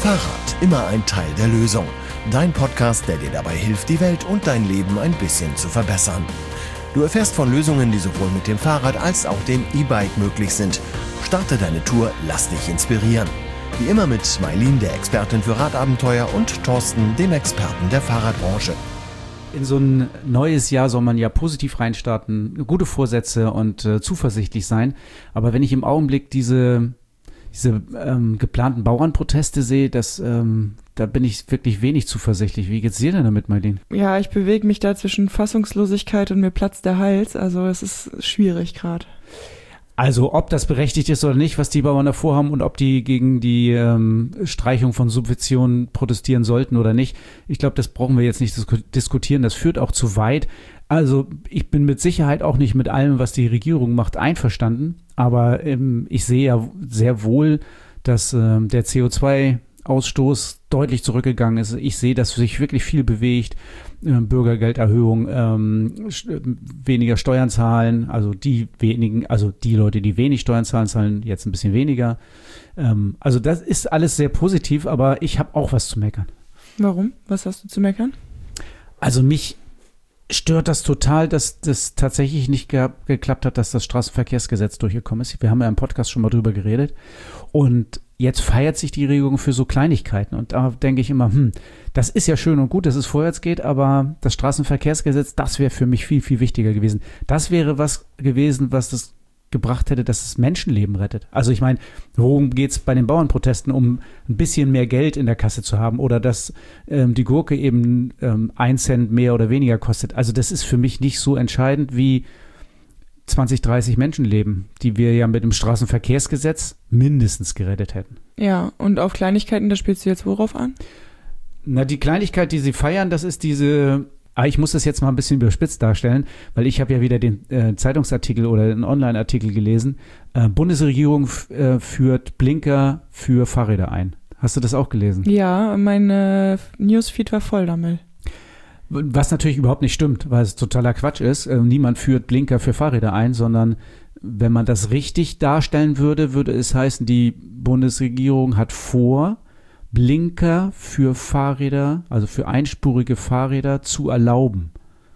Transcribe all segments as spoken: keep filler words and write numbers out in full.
Fahrrad, immer ein Teil der Lösung. Dein Podcast, der dir dabei hilft, die Welt und dein Leben ein bisschen zu verbessern. Du erfährst von Lösungen, die sowohl mit dem Fahrrad als auch dem E-Bike möglich sind. Starte deine Tour, lass dich inspirieren. Wie immer mit Mailin, der Expertin für Radabenteuer, und Thorsten, dem Experten der Fahrradbranche. In so ein neues Jahr soll man ja positiv reinstarten, gute Vorsätze und äh, zuversichtlich sein. Aber wenn ich im Augenblick diese, diese ähm, geplanten Bauernproteste sehe, das, ähm, da bin ich wirklich wenig zuversichtlich. Wie geht's dir denn damit, Mailin? Ja, ich bewege mich da zwischen Fassungslosigkeit und mir platzt der Hals. Also es ist schwierig gerade. Also ob das berechtigt ist oder nicht, was die Bauern davor haben und ob die gegen die ähm, Streichung von Subventionen protestieren sollten oder nicht, ich glaube, das brauchen wir jetzt nicht disku- diskutieren. Das führt auch zu weit. Also ich bin mit Sicherheit auch nicht mit allem, was die Regierung macht, einverstanden. Aber ähm, ich sehe ja sehr wohl, dass ähm, der C O zwei Ausstoß deutlich zurückgegangen ist. Ich sehe, dass sich wirklich viel bewegt. Ähm, Bürgergelderhöhung, ähm, sch- weniger Steuern zahlen, also die wenigen, also die Leute, die wenig Steuern zahlen, zahlen jetzt ein bisschen weniger. Ähm, also das ist alles sehr positiv, aber ich habe auch was zu meckern. Warum? Was hast du zu meckern? Also mich stört das total, dass das tatsächlich nicht ge- geklappt hat, dass das Straßenverkehrsgesetz durchgekommen ist. Wir haben ja im Podcast schon mal drüber geredet und jetzt feiert sich die Regierung für so Kleinigkeiten und da denke ich immer, hm, das ist ja schön und gut, dass es vorwärts geht, aber das Straßenverkehrsgesetz, das wäre für mich viel, viel wichtiger gewesen. Das wäre was gewesen, was das gebracht hätte, dass es Menschenleben rettet. Also ich meine, worum geht es bei den Bauernprotesten? Um ein bisschen mehr Geld in der Kasse zu haben oder dass ähm, die Gurke eben ähm, ein Cent mehr oder weniger kostet. Also das ist für mich nicht so entscheidend wie zwanzig, dreißig Menschenleben, die wir ja mit dem Straßenverkehrsgesetz mindestens gerettet hätten. Ja, und auf Kleinigkeiten, da spielst du jetzt worauf an? Na, die Kleinigkeit, die sie feiern, das ist diese, ah, ich muss das jetzt mal ein bisschen überspitzt darstellen, weil ich habe ja wieder den äh, Zeitungsartikel oder den Online-Artikel gelesen. Äh, Bundesregierung f- äh, führt Blinker für Fahrräder ein. Hast du das auch gelesen? Ja, mein äh, Newsfeed war voll damit. Was natürlich überhaupt nicht stimmt, weil es totaler Quatsch ist. Äh, niemand führt Blinker für Fahrräder ein, sondern wenn man das richtig darstellen würde, würde es heißen, die Bundesregierung hat vor, Blinker für Fahrräder, also für einspurige Fahrräder zu erlauben.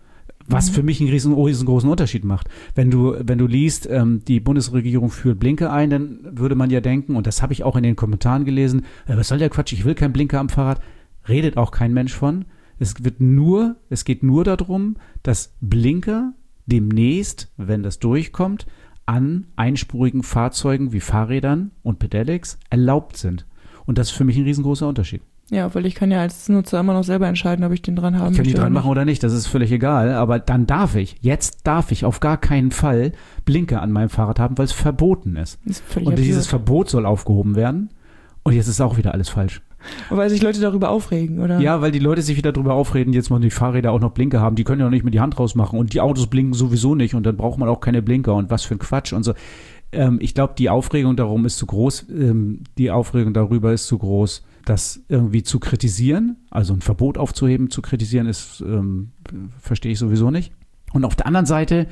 Was für mich einen riesen, riesengroßen Unterschied macht. Wenn du, wenn du liest, ähm, die Bundesregierung führt Blinker ein, dann würde man ja denken, und das habe ich auch in den Kommentaren gelesen, äh, was soll der Quatsch, ich will keinen Blinker am Fahrrad, redet auch kein Mensch von. Es wird nur, es geht nur darum, dass Blinker demnächst, wenn das durchkommt, an einspurigen Fahrzeugen wie Fahrrädern und Pedelecs erlaubt sind. Und das ist für mich ein riesengroßer Unterschied. Ja, weil ich kann ja als Nutzer immer noch selber entscheiden, ob ich den dran haben Ich kann die möchte dran oder machen oder nicht, das ist völlig egal. Aber dann darf ich, jetzt darf ich auf gar keinen Fall Blinker an meinem Fahrrad haben, weil es verboten ist. Das ist völlig Und absurd. dieses Verbot soll aufgehoben werden. Und jetzt ist auch wieder alles falsch. Weil sich Leute darüber aufregen, oder? Ja, weil die Leute sich wieder darüber aufreden, jetzt mal die Fahrräder auch noch Blinker haben. Die können ja auch nicht mit die Hand rausmachen. Und die Autos blinken sowieso nicht. Und dann braucht man auch keine Blinker. Und was für ein Quatsch und so. Ähm, ich glaube, die Aufregung darum ist zu groß. Ähm, die Aufregung darüber ist zu groß, das irgendwie zu kritisieren. Also ein Verbot aufzuheben, zu kritisieren, ist ähm, verstehe ich sowieso nicht. Und auf der anderen Seite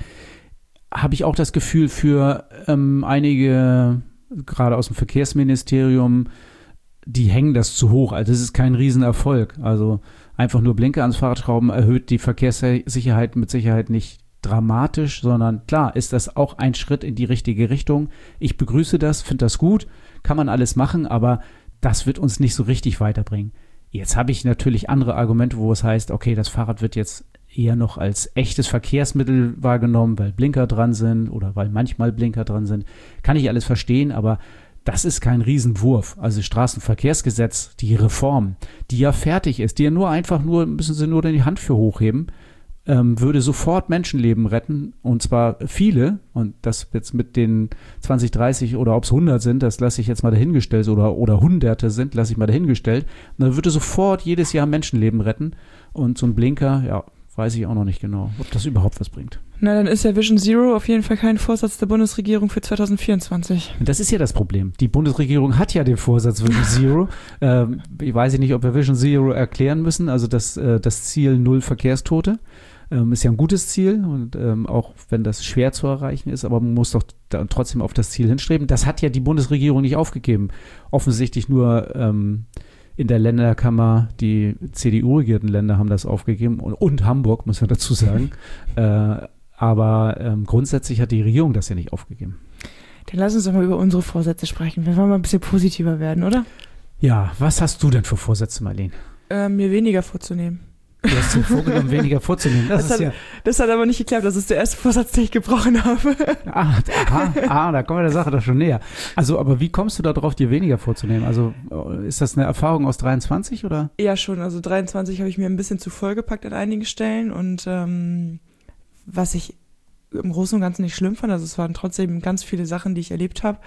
habe ich auch das Gefühl für ähm, einige, gerade aus dem Verkehrsministerium, die hängen das zu hoch. Also es ist kein Riesenerfolg. Also einfach nur Blinker ans Fahrrad schrauben erhöht die Verkehrssicherheit mit Sicherheit nicht dramatisch, sondern klar ist das auch ein Schritt in die richtige Richtung. Ich begrüße das, finde das gut, kann man alles machen, aber das wird uns nicht so richtig weiterbringen. Jetzt habe ich natürlich andere Argumente, wo es heißt, okay, das Fahrrad wird jetzt eher noch als echtes Verkehrsmittel wahrgenommen, weil Blinker dran sind oder weil manchmal Blinker dran sind. Kann ich alles verstehen, aber das ist kein Riesenwurf. Also Straßenverkehrsgesetz, die Reform, die ja fertig ist, die ja nur einfach nur, müssen sie nur die Hand für hochheben, ähm, würde sofort Menschenleben retten, und zwar viele, und das jetzt mit den zwanzig, dreißig oder ob es hundert sind, das lasse ich jetzt mal dahingestellt, oder, oder Hunderte sind, lasse ich mal dahingestellt, und dann würde sofort jedes Jahr Menschenleben retten, und so ein Blinker, ja, weiß ich auch noch nicht genau, ob das überhaupt was bringt. Na, dann ist ja Vision Zero auf jeden Fall kein Vorsatz der Bundesregierung für zwanzig vierundzwanzig. Das ist ja das Problem. Die Bundesregierung hat ja den Vorsatz Vision Zero. ähm, ich weiß nicht, ob wir Vision Zero erklären müssen, also das, äh, das Ziel Null Verkehrstote. Ähm, ist ja ein gutes Ziel, und ähm, auch wenn das schwer zu erreichen ist, aber man muss doch da trotzdem auf das Ziel hinstreben. Das hat ja die Bundesregierung nicht aufgegeben. Offensichtlich nur ähm, in der Länderkammer, die C D U-regierten Länder haben das aufgegeben und, und Hamburg, muss man dazu sagen. äh, aber ähm, grundsätzlich hat die Regierung das ja nicht aufgegeben. Dann lass uns doch mal über unsere Vorsätze sprechen. Wir wollen mal ein bisschen positiver werden, oder? Ja, was hast du denn für Vorsätze, Marlene? Äh, mir weniger vorzunehmen. Du hast dir vorgenommen, weniger vorzunehmen. Das, Das, ist hat, ja, das hat aber nicht geklappt. Das ist der erste Vorsatz, den ich gebrochen habe. ah, aha, ah, da kommen wir der Sache doch schon näher. Also, aber wie kommst du da drauf, dir weniger vorzunehmen? Also, ist das eine Erfahrung aus dreiundzwanzig oder? Ja, schon. Also dreiundzwanzig habe ich mir ein bisschen zu voll gepackt an einigen Stellen und ähm, was ich im Großen und Ganzen nicht schlimm fand, also es waren trotzdem ganz viele Sachen, die ich erlebt habe,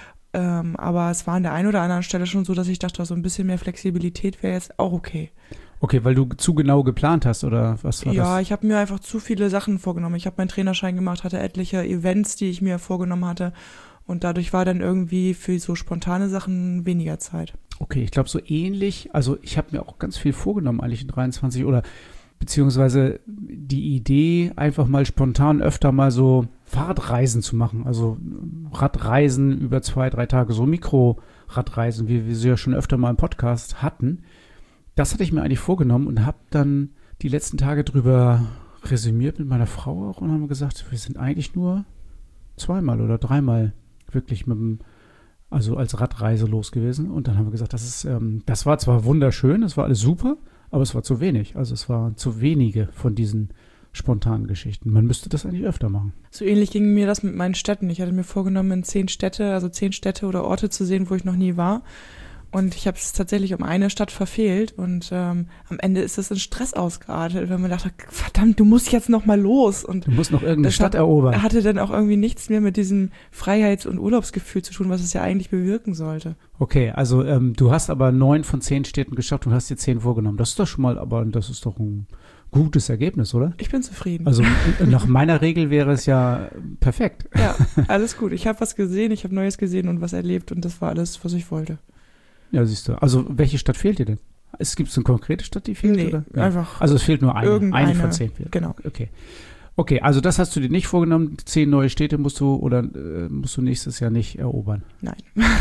ähm, aber es war an der einen oder anderen Stelle schon so, dass ich dachte, so ein bisschen mehr Flexibilität wäre jetzt auch okay. Okay, weil du zu genau geplant hast oder was war das? Ja, ich habe mir einfach zu viele Sachen vorgenommen. Ich habe meinen Trainerschein gemacht, hatte etliche Events, die ich mir vorgenommen hatte und dadurch war dann irgendwie für so spontane Sachen weniger Zeit. Okay, ich glaube so ähnlich, also ich habe mir auch ganz viel vorgenommen eigentlich in dreiundzwanzig oder beziehungsweise die Idee, einfach mal spontan öfter mal so Fahrradreisen zu machen, also Radreisen über zwei, drei Tage, so Mikro-Radreisen, wie wir sie ja schon öfter mal im Podcast hatten. Das hatte ich mir eigentlich vorgenommen und habe dann die letzten Tage drüber resümiert mit meiner Frau auch und haben gesagt, wir sind eigentlich nur zweimal oder dreimal wirklich mit dem, also als Radreise los gewesen. Und dann haben wir gesagt, das ist, ähm, das war zwar wunderschön, das war alles super, aber es war zu wenig. Also es war zu wenige von diesen spontanen Geschichten. Man müsste das eigentlich öfter machen. So ähnlich ging mir das mit meinen Städten. Ich hatte mir vorgenommen, in zehn Städte, also zehn Städte oder Orte zu sehen, wo ich noch nie war. Und ich habe es tatsächlich um eine Stadt verfehlt und ähm, am Ende ist es in Stress ausgeartet, weil man dachte, verdammt, du musst jetzt noch mal los. Und du musst noch irgendeine das Stadt hat, erobern. hatte dann auch irgendwie nichts mehr mit diesem Freiheits- und Urlaubsgefühl zu tun, was es ja eigentlich bewirken sollte. Okay, also ähm, du hast aber neun von zehn Städten geschafft und hast dir zehn vorgenommen. Das ist doch schon mal, aber das ist doch ein gutes Ergebnis, oder? Ich bin zufrieden. Also nach meiner Regel wäre es ja perfekt. Ja, alles gut. Ich habe was gesehen, ich habe Neues gesehen und was erlebt und das war alles, was ich wollte. Ja, siehst du. Also welche Stadt fehlt dir denn? Es gibt so eine konkrete Stadt, die fehlt, nee, oder? Ja, einfach. Also es fehlt nur eine. Irgendeine, eine von zehn fehlt. Genau. Okay. Okay, also das hast du dir nicht vorgenommen. Zehn neue Städte musst du oder äh, musst du nächstes Jahr nicht erobern. Nein.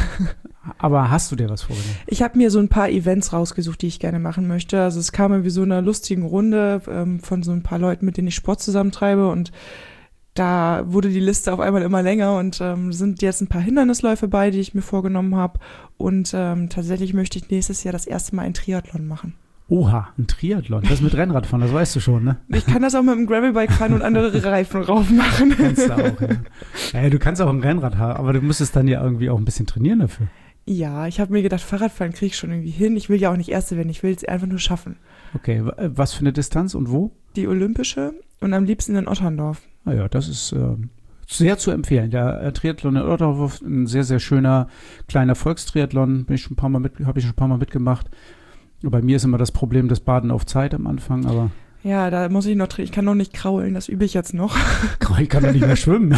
Aber hast du dir was vorgenommen? Ich habe mir so ein paar Events rausgesucht, die ich gerne machen möchte. Also es kam wie so einer lustigen Runde ähm, von so ein paar Leuten, mit denen ich Sport zusammentreibe und da wurde die Liste auf einmal immer länger und ähm, sind jetzt ein paar Hindernisläufe bei, die ich mir vorgenommen habe. Und ähm, tatsächlich möchte ich nächstes Jahr das erste Mal ein Triathlon machen. Oha, ein Triathlon. Das mit Rennradfahren, das weißt du schon, ne? Ich kann das auch mit einem Gravelbike fahren und andere Reifen rauf machen. Kannst du auch, ja. Ja, du kannst auch ein Rennrad haben, aber du müsstest dann ja irgendwie auch ein bisschen trainieren dafür. Ja, ich habe mir gedacht, Fahrradfahren kriege ich schon irgendwie hin. Ich will ja auch nicht Erste werden, ich will es einfach nur schaffen. Okay, was für eine Distanz und wo? Die Olympische und am liebsten in Otterndorf. Naja, das ist äh, sehr zu empfehlen. Der äh, Triathlon in Otterndorf, ein sehr, sehr schöner kleiner Volkstriathlon, bin ich schon ein paar Mal mit, habe ich schon ein paar Mal mitgemacht. Bei mir ist immer das Problem das Baden auf Zeit am Anfang, aber ja, da muss ich noch, ich kann noch nicht kraulen, das übe ich jetzt noch. Ich kann doch nicht mehr schwimmen.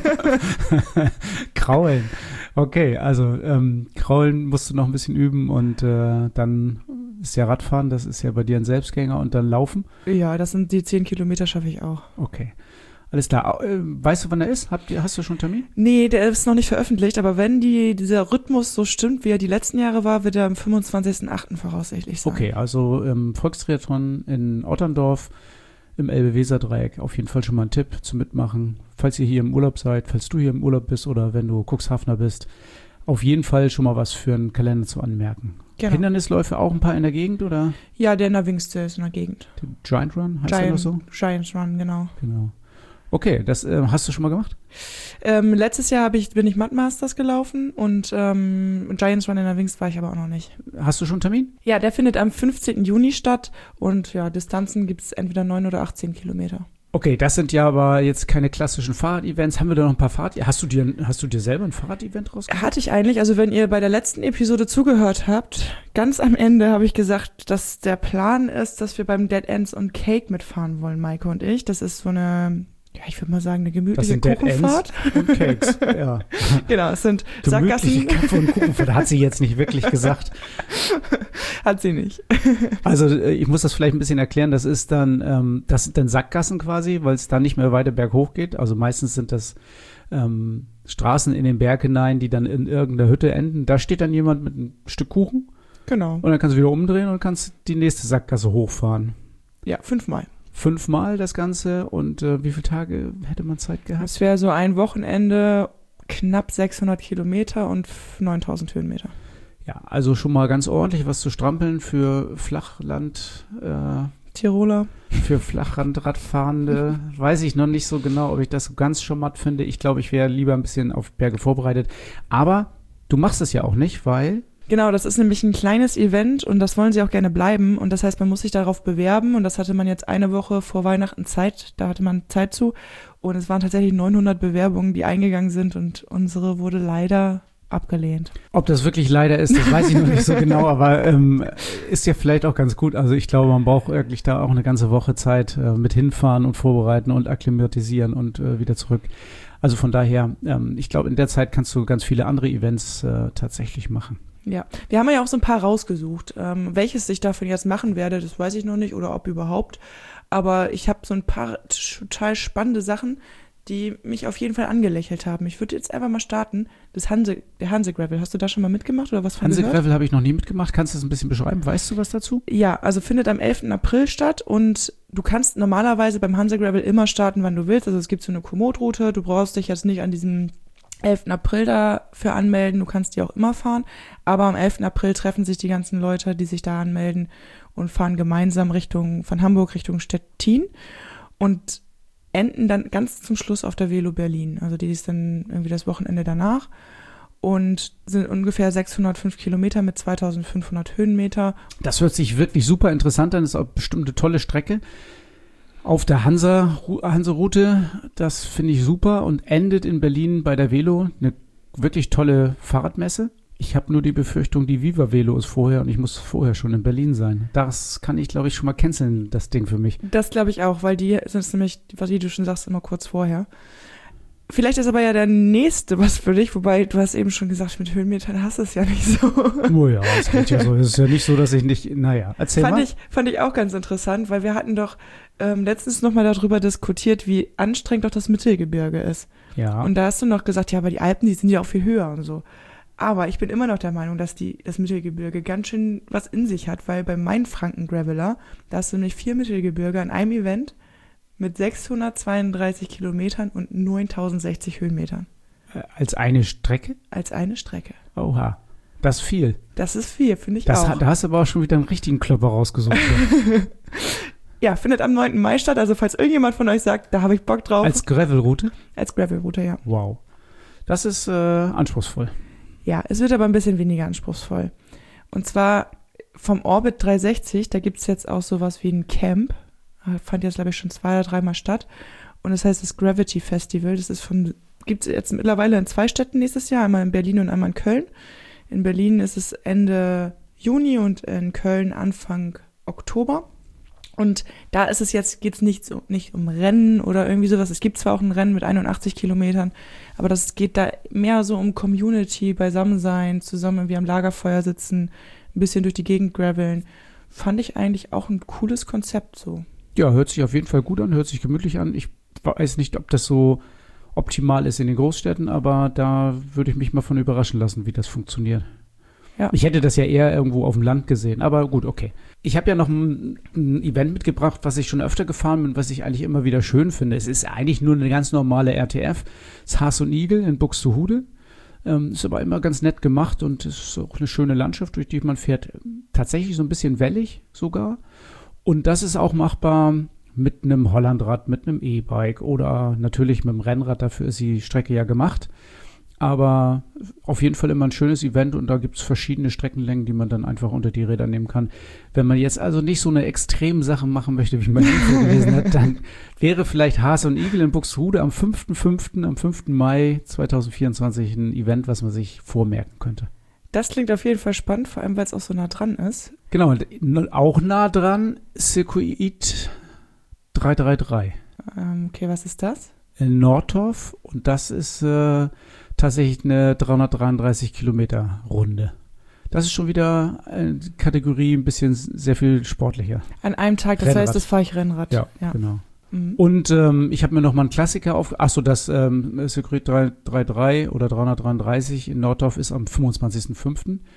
Kraulen. Okay, also ähm, Kraulen musst du noch ein bisschen üben und äh, dann ist ja Radfahren, das ist ja bei dir ein Selbstgänger und dann Laufen. Ja, das sind die zehn Kilometer schaffe ich auch. Okay. Alles klar. Äh, weißt du, wann er ist? Habt ihr, hast du schon einen Termin? Nee, der ist noch nicht veröffentlicht, aber wenn die, dieser Rhythmus so stimmt, wie er die letzten Jahre war, wird er am fünfundzwanzigsten achten voraussichtlich sein. Okay, also ähm, Volkstriathlon in Otterndorf im Elbe-Weser-Dreieck. Auf jeden Fall schon mal ein Tipp zum Mitmachen. Falls ihr hier im Urlaub seid, falls du hier im Urlaub bist oder wenn du Cuxhavener bist, auf jeden Fall schon mal was für einen Kalender zu anmerken. Genau. Hindernisläufe auch ein paar in der Gegend, oder? Ja, der in der Wingste ist in der Gegend. Der Giant Run, heißt Giant, der noch so? Giant Run, genau. Genau. Okay, das äh, hast du schon mal gemacht? Ähm, letztes Jahr hab ich, bin ich Mud Masters gelaufen und ähm, Giants Run in der Wings war ich aber auch noch nicht. Hast du schon einen Termin? Ja, der findet am fünfzehnten Juni statt und ja, Distanzen gibt es entweder neun oder achtzehn Kilometer. Okay, das sind ja aber jetzt keine klassischen Fahrrad-Events. Haben wir da noch ein paar Fahrrad? Hast du dir, hast du dir selber ein Fahrrad-Event rausgesucht? Hatte ich eigentlich. Also wenn ihr bei der letzten Episode zugehört habt, ganz am Ende habe ich gesagt, dass der Plan ist, dass wir beim Dead Ends und Cake mitfahren wollen, Maike und ich. Das ist so eine, ja, ich würde mal sagen, eine gemütliche Kuchenfahrt. Und Cakes, ja. Genau, es sind gemütliche Sackgassen. Kaffee- und Kuchenfahrt, hat sie jetzt nicht wirklich gesagt. Hat sie nicht. Also ich muss das vielleicht ein bisschen erklären. Das ist dann, ähm, das sind dann Sackgassen quasi, weil es dann nicht mehr weiter berghoch geht. Also meistens sind das ähm, Straßen in den Berg hinein, die dann in irgendeiner Hütte enden. Da steht dann jemand mit einem Stück Kuchen Genau. Und dann kannst du wieder umdrehen und kannst die nächste Sackgasse hochfahren. Ja, fünfmal. Fünfmal das Ganze und äh, wie viele Tage hätte man Zeit gehabt? Es wäre so ein Wochenende, knapp sechshundert Kilometer und neuntausend Höhenmeter. Ja, also schon mal ganz ordentlich was zu strampeln für Flachland, äh, Tiroler. für Flachlandradfahrende. Weiß ich noch nicht so genau, ob ich das ganz charmant finde. Ich glaube, ich wäre lieber ein bisschen auf Berge vorbereitet. Aber du machst es ja auch nicht, weil... Genau, das ist nämlich ein kleines Event und das wollen sie auch gerne bleiben. Und das heißt, man muss sich darauf bewerben und das hatte man jetzt eine Woche vor Weihnachten Zeit. Da hatte man Zeit zu und es waren tatsächlich neunhundert Bewerbungen, die eingegangen sind und unsere wurde leider abgelehnt. Ob das wirklich leider ist, das weiß ich noch nicht so genau, aber ähm, ist ja vielleicht auch ganz gut. Also ich glaube, man braucht wirklich da auch eine ganze Woche Zeit äh, mit hinfahren und vorbereiten und akklimatisieren und äh, wieder zurück. Also von daher, ähm, ich glaube, in der Zeit kannst du ganz viele andere Events äh, tatsächlich machen. Ja, wir haben ja auch so ein paar rausgesucht. Ähm, welches ich davon jetzt machen werde, das weiß ich noch nicht oder ob überhaupt. Aber ich habe so ein paar total spannende Sachen, die mich auf jeden Fall angelächelt haben. Ich würde jetzt einfach mal starten. Das Hanse, der Hanse Gravel. Hast du da schon mal mitgemacht oder was von Hanse gehört? Gravel habe ich noch nie mitgemacht. Kannst du das ein bisschen beschreiben? Weißt du was dazu? Ja, also findet am elften April statt und du kannst normalerweise beim Hanse Gravel immer starten, wann du willst. Also es gibt so eine Komoot-Route. Du brauchst dich jetzt nicht an diesem elften April dafür anmelden. Du kannst die auch immer fahren. Aber am elften April treffen sich die ganzen Leute, die sich da anmelden und fahren gemeinsam Richtung, von Hamburg Richtung Stettin und enden dann ganz zum Schluss auf der Velo Berlin. Also die ist dann irgendwie das Wochenende danach und sind ungefähr sechshundertfünf Kilometer mit zweitausendfünfhundert Höhenmeter. Das hört sich wirklich super interessant an. Das ist auch bestimmt eine tolle Strecke. Auf der Hansa, Hanse-Route, das finde ich super und endet in Berlin bei der Velo, eine wirklich tolle Fahrradmesse. Ich habe nur die Befürchtung, die Viva Velo ist vorher und ich muss vorher schon in Berlin sein. Das kann ich, glaube ich, schon mal canceln, das Ding für mich. Das glaube ich auch, weil die sind nämlich, was wie du schon sagst, immer kurz vorher. Vielleicht ist aber ja der nächste was für dich, wobei du hast eben schon gesagt, mit Höhenmetern hast du es ja nicht so. Oh ja, es geht ja so. Es ist ja nicht so, dass ich nicht, naja, erzähl fand mal. Ich, fand ich auch ganz interessant, weil wir hatten doch ähm, letztens nochmal darüber diskutiert, wie anstrengend doch das Mittelgebirge ist. Ja. Und da hast du noch gesagt, ja, aber die Alpen, die sind ja auch viel höher und so. Aber ich bin immer noch der Meinung, dass die, das Mittelgebirge ganz schön was in sich hat, weil bei Mainfranken-Graveler, da hast du nämlich vier Mittelgebirge an einem Event mit sechshundertzweiunddreißig Kilometern und neuntausendsechzig Höhenmetern. Als eine Strecke? Als eine Strecke. Oha, das ist viel. Das ist viel, finde ich das auch. Hat, da hast du aber auch schon wieder einen richtigen Klopper rausgesucht. Ja, findet am neunten Mai statt, also falls irgendjemand von euch sagt, da habe ich Bock drauf. Als Gravelroute? Als Gravelroute, ja. Wow. Das ist äh, anspruchsvoll. Ja, es wird aber ein bisschen weniger anspruchsvoll. Und zwar vom Orbit dreihundertsechzig, da gibt es jetzt auch sowas wie ein Camp. Fand jetzt, glaube ich, schon zwei oder dreimal statt. Und das heißt das Gravity Festival. Das ist von, gibt es jetzt mittlerweile in zwei Städten nächstes Jahr, einmal in Berlin und einmal in Köln. In Berlin ist es Ende Juni und in Köln Anfang Oktober. Und da ist es jetzt, geht es nicht so, nicht um Rennen oder irgendwie sowas. Es gibt zwar auch ein Rennen mit einundachtzig Kilometern, aber das geht da mehr so um Community, Beisammensein, zusammen irgendwie am Lagerfeuer sitzen, ein bisschen durch die Gegend graveln. Fand ich eigentlich auch ein cooles Konzept so. Ja, hört sich auf jeden Fall gut an, hört sich gemütlich an. Ich weiß nicht, ob das so optimal ist in den Großstädten, aber da würde ich mich mal von überraschen lassen, wie das funktioniert. Ja. Ich hätte das ja eher irgendwo auf dem Land gesehen, aber gut, okay. Ich habe ja noch ein, ein Event mitgebracht, was ich schon öfter gefahren bin, was ich eigentlich immer wieder schön finde. Es ist eigentlich nur eine ganz normale R T F. Das ist Haas und Igel in Buxtehude. Ähm, ist aber immer ganz nett gemacht und ist auch eine schöne Landschaft, durch die man fährt. Tatsächlich so ein bisschen wellig sogar. Und das ist auch machbar mit einem Hollandrad, mit einem E-Bike oder natürlich mit dem Rennrad. Dafür ist die Strecke ja gemacht. Aber auf jeden Fall immer ein schönes Event und da gibt es verschiedene Streckenlängen, die man dann einfach unter die Räder nehmen kann. Wenn man jetzt also nicht so eine extreme Sache machen möchte, wie man Info gelesen hat, dann wäre vielleicht Haas und Igel in Buxtehude am fünften fünften, am fünften Mai zweitausendvierundzwanzig ein Event, was man sich vormerken könnte. Das klingt auf jeden Fall spannend, vor allem weil es auch so nah dran ist. Genau, und auch nah dran Circuit dreihundertdreiunddreißig. Ähm, okay, was ist das? In Nordorf und das ist äh, tatsächlich eine dreihundertdreiunddreißig Kilometer Runde. Das ist schon wieder eine Kategorie ein bisschen sehr viel sportlicher. An einem Tag, das Rennrad. heißt, das fahre ich Rennrad. Ja, ja. Genau. Mhm. Und ähm, ich habe mir noch mal einen Klassiker auf, achso, das ähm, Circuit dreihundertdreiunddreißig oder dreihundertdreiunddreißig in Nordorf ist am fünfundzwanzigsten fünften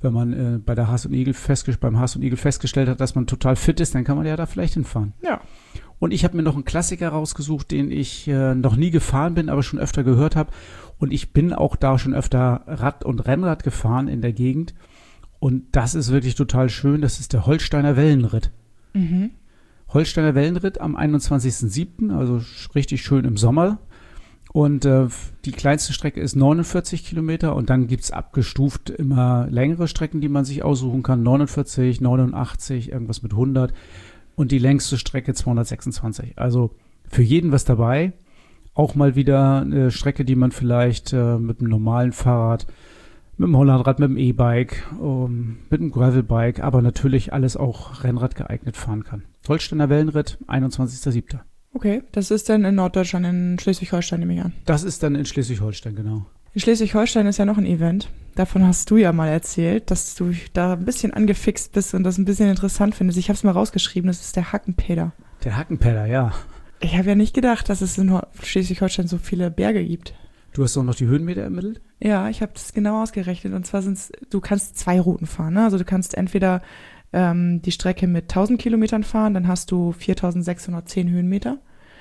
wenn man äh, bei der Haas und Igel festgestellt, beim Haas und Igel festgestellt hat, dass man total fit ist, dann kann man ja da vielleicht hinfahren. Ja. Und ich habe mir noch einen Klassiker rausgesucht, den ich äh, noch nie gefahren bin, aber schon öfter gehört habe. Und ich bin auch da schon öfter Rad- und Rennrad gefahren in der Gegend. Und das ist wirklich total schön. Das ist der Holsteiner Wellenritt. Mhm. Holsteiner Wellenritt am einundzwanzigsten siebten, also richtig schön im Sommer. Und äh, die kleinste Strecke ist neunundvierzig Kilometer und dann gibt es abgestuft immer längere Strecken, die man sich aussuchen kann. neunundvierzig, neunundachtzig, irgendwas mit hundert und die längste Strecke zweihundertsechsundzwanzig. Also für jeden was dabei. Auch mal wieder eine Strecke, die man vielleicht äh, mit einem normalen Fahrrad, mit dem Hollandrad, mit dem E-Bike, um, mit dem Gravelbike, aber natürlich alles auch Rennrad geeignet fahren kann. Holsteiner Wellenritt, einundzwanzigsten siebten. Okay, das ist dann in Norddeutschland, in Schleswig-Holstein, nehme ich an. Das ist dann in Schleswig-Holstein, genau. In Schleswig-Holstein ist ja noch ein Event. Davon hast du ja mal erzählt, dass du da ein bisschen angefixt bist und das ein bisschen interessant findest. Ich habe es mal rausgeschrieben, das ist der Hackenpäder. Der Hackenpäder, ja. Ich habe ja nicht gedacht, dass es in Schleswig-Holstein so viele Berge gibt. Du hast doch noch die Höhenmeter ermittelt? Ja, ich habe das genau ausgerechnet. Und zwar sind es, du kannst zwei Routen fahren. Ne? Also du kannst entweder ähm, die Strecke mit tausend Kilometern fahren, dann hast du viertausendsechshundertzehn Höhenmeter.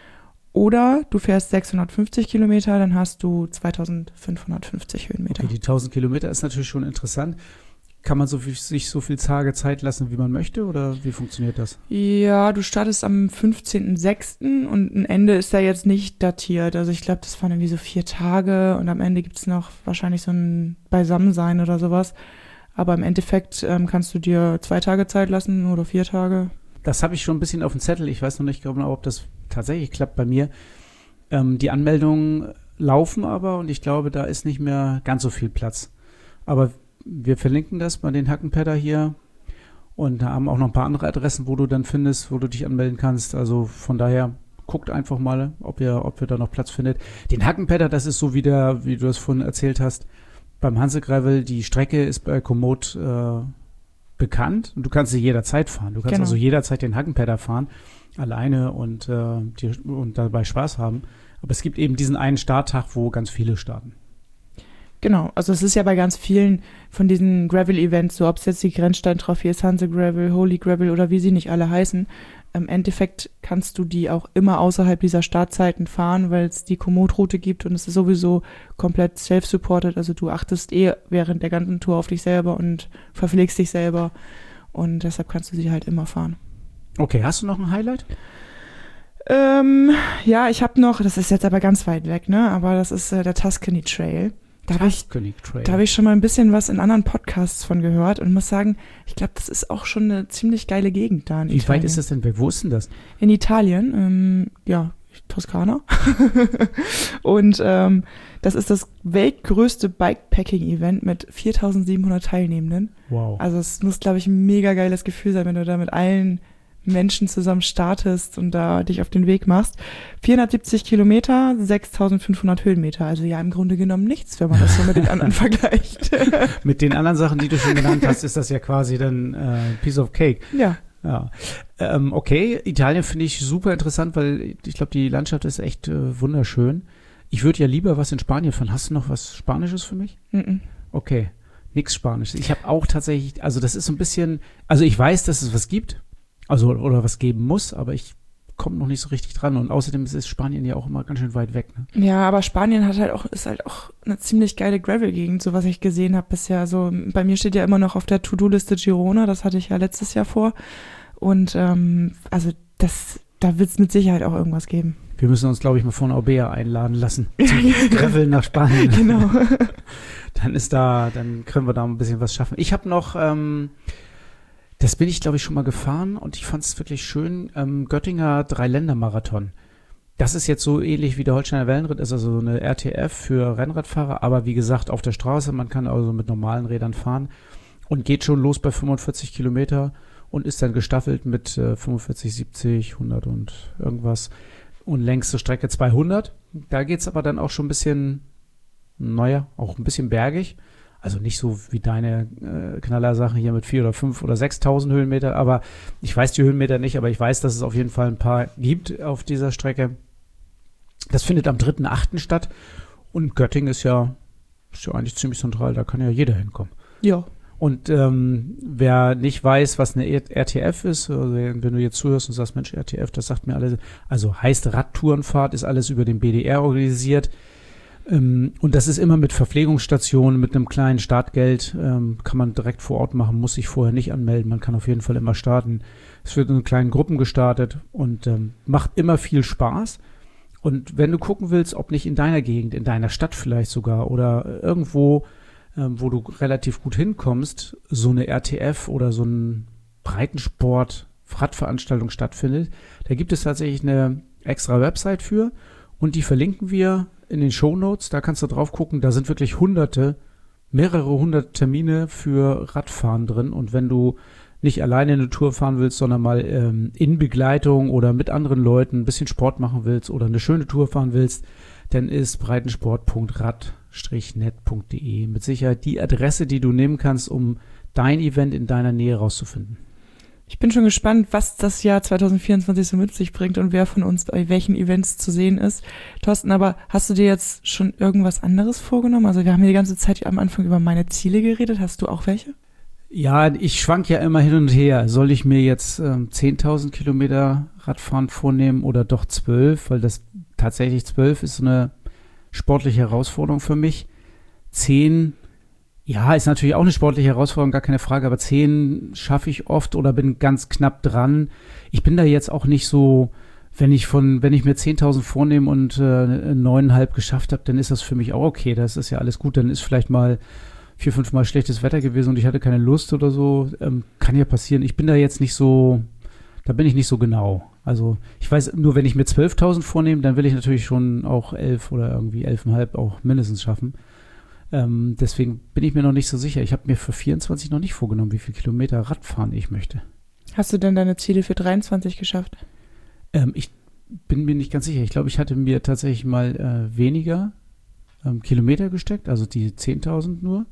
Oder du fährst sechshundertfünfzig Kilometer, dann hast du zweitausendfünfhundertfünfzig Höhenmeter. Okay, die tausend Kilometer ist natürlich schon interessant. Kann man so viel, sich so viel Tage Zeit lassen, wie man möchte, oder wie funktioniert das? Ja, du startest am fünfzehnten sechsten und ein Ende ist da jetzt nicht datiert. Also ich glaube, das waren irgendwie so vier Tage und am Ende gibt es noch wahrscheinlich so ein Beisammensein oder sowas. Aber im Endeffekt ähm, kannst du dir zwei Tage Zeit lassen oder vier Tage. Das habe ich schon ein bisschen auf dem Zettel. Ich weiß noch nicht genau, ob das tatsächlich klappt bei mir. Ähm, die Anmeldungen laufen aber und ich glaube, da ist nicht mehr ganz so viel Platz. Aber wir verlinken das bei den Hackenpäder hier und da haben auch noch ein paar andere Adressen, wo du dann findest, wo du dich anmelden kannst. Also von daher guckt einfach mal, ob ihr, ob ihr da noch Platz findet. Den Hackenpäder, das ist so wie der, wie du das vorhin erzählt hast, beim Hanse Gravel. Die Strecke ist bei Komoot äh, bekannt und du kannst sie jederzeit fahren. Du kannst Genau. also jederzeit den Hackenpäder fahren, alleine und, äh, die, und dabei Spaß haben. Aber es gibt eben diesen einen Starttag, wo ganz viele starten. Genau, also es ist ja bei ganz vielen von diesen Gravel-Events, so ob es jetzt die Grenzstein-Trophy ist, Hanse Gravel, Holy Gravel oder wie sie nicht alle heißen, im Endeffekt kannst du die auch immer außerhalb dieser Startzeiten fahren, weil es die Komoot-Route gibt und es ist sowieso komplett self-supported, also du achtest eh während der ganzen Tour auf dich selber und verpflegst dich selber und deshalb kannst du sie halt immer fahren. Okay, hast du noch ein Highlight? Ähm, ja, ich habe noch, das ist jetzt aber ganz weit weg, ne, aber das ist äh, der Tuscany Trail. Da habe ich, da hab ich schon mal ein bisschen was in anderen Podcasts von gehört und muss sagen, ich glaube, das ist auch schon eine ziemlich geile Gegend da in Wie Italien. weit ist das denn weg? Wo ist denn das? In Italien, ähm, ja, Toskana. Und ähm, das ist das weltgrößte Bikepacking-Event mit viertausendsiebenhundert Teilnehmenden. Wow. Also es muss, glaube ich, ein mega geiles Gefühl sein, wenn du da mit allen Menschen zusammen startest und da dich auf den Weg machst. vierhundertsiebzig Kilometer, sechstausendfünfhundert Höhenmeter. Also ja, im Grunde genommen nichts, wenn man das so mit den anderen vergleicht. Mit den anderen Sachen, die du schon genannt hast, ist das ja quasi dann äh, Piece of Cake. Ja. Ja. Ähm, okay, Italien finde ich super interessant, weil ich glaube, die Landschaft ist echt äh, wunderschön. Ich würde ja lieber was in Spanien fahren. Hast du noch was Spanisches für mich? Mm-mm. Okay, nix Spanisches. Ich habe auch tatsächlich, also das ist so ein bisschen, also ich weiß, dass es was gibt. Also, oder was geben muss, aber ich komme noch nicht so richtig dran. Und außerdem ist Spanien ja auch immer ganz schön weit weg. Ne? Ja, aber Spanien hat halt auch, ist halt auch eine ziemlich geile Gravel-Gegend, so was ich gesehen habe bisher. So, bei mir steht ja immer noch auf der To-Do-Liste Girona, das hatte ich ja letztes Jahr vor. Und ähm, also das, da wird es mit Sicherheit auch irgendwas geben. Wir müssen uns, glaube ich, mal von Aubea einladen lassen. Zum Gravel nach Spanien. Genau. Dann ist da, dann können wir da ein bisschen was schaffen. Ich habe noch ähm, das bin ich, glaube ich, schon mal gefahren und ich fand es wirklich schön. Ähm, Göttinger Dreiländermarathon. Das ist jetzt so ähnlich wie der Holsteiner Wellenritt, ist also eine R T F für Rennradfahrer, aber wie gesagt auf der Straße, man kann also mit normalen Rädern fahren und geht schon los bei fünfundvierzig Kilometer und ist dann gestaffelt mit äh, fünfundvierzig, siebzig, hundert und irgendwas und längste Strecke zweihundert. Da geht es aber dann auch schon ein bisschen, naja, auch ein bisschen bergig. Also nicht so wie deine äh, Knallersachen hier mit vier oder fünf oder sechstausend Höhenmeter, aber ich weiß die Höhenmeter nicht, aber ich weiß, dass es auf jeden Fall ein paar gibt auf dieser Strecke. Das findet am dritten achten statt und Göttingen ist ja, ist ja eigentlich ziemlich zentral, da kann ja jeder hinkommen. Ja. Und ähm, wer nicht weiß, was eine R T F ist, also wenn du jetzt zuhörst und sagst, Mensch, R T F, das sagt mir alles, also heißt Radtourenfahrt, ist alles über den B D R organisiert. Ähm, und das ist immer mit Verpflegungsstationen, mit einem kleinen Startgeld, ähm, kann man direkt vor Ort machen, muss sich vorher nicht anmelden, man kann auf jeden Fall immer starten. Es wird in kleinen Gruppen gestartet und ähm, macht immer viel Spaß. Und wenn du gucken willst, ob nicht in deiner Gegend, in deiner Stadt vielleicht sogar oder irgendwo, ähm, wo du relativ gut hinkommst, so eine R T F oder so ein Breitensport-Radveranstaltung stattfindet, da gibt es tatsächlich eine extra Website für und die verlinken wir in den Shownotes. Da kannst du drauf gucken, da sind wirklich hunderte, mehrere hundert Termine für Radfahren drin und wenn du nicht alleine eine Tour fahren willst, sondern mal ähm, in Begleitung oder mit anderen Leuten ein bisschen Sport machen willst oder eine schöne Tour fahren willst, dann ist breitensport punkt rad net punkt de mit Sicherheit die Adresse, die du nehmen kannst, um dein Event in deiner Nähe rauszufinden. Ich bin schon gespannt, was das Jahr zwanzig vierundzwanzig so mit sich bringt und wer von uns bei welchen Events zu sehen ist. Thorsten, aber hast du dir jetzt schon irgendwas anderes vorgenommen? Also wir haben hier die ganze Zeit am Anfang über meine Ziele geredet. Hast du auch welche? Ja, ich schwank ja immer hin und her. Soll ich mir jetzt ähm, zehntausend Kilometer Radfahren vornehmen oder doch zwölf? Weil das tatsächlich zwölf ist so eine sportliche Herausforderung für mich. zehn, ja, ist natürlich auch eine sportliche Herausforderung, gar keine Frage, aber zehn schaffe ich oft oder bin ganz knapp dran. Ich bin da jetzt auch nicht so, wenn ich von, wenn ich mir zehntausend vornehme und äh, neuneinhalb geschafft habe, dann ist das für mich auch okay. Das ist ja alles gut. Dann ist vielleicht mal vier, fünf Mal schlechtes Wetter gewesen und ich hatte keine Lust oder so. Ähm, kann ja passieren. Ich bin da jetzt nicht so, da bin ich nicht so genau. Also ich weiß, nur wenn ich mir zwölftausend vornehme, dann will ich natürlich schon auch elf oder irgendwie elf Komma fünf auch mindestens schaffen. Ähm, deswegen bin ich mir noch nicht so sicher. Ich habe mir für vierundzwanzig noch nicht vorgenommen, wie viele Kilometer Radfahren ich möchte. Hast du denn deine Ziele für dreiundzwanzig geschafft? Ähm, ich bin mir nicht ganz sicher. Ich glaube, ich hatte mir tatsächlich mal äh, weniger ähm, Kilometer gesteckt, also die zehntausend nur.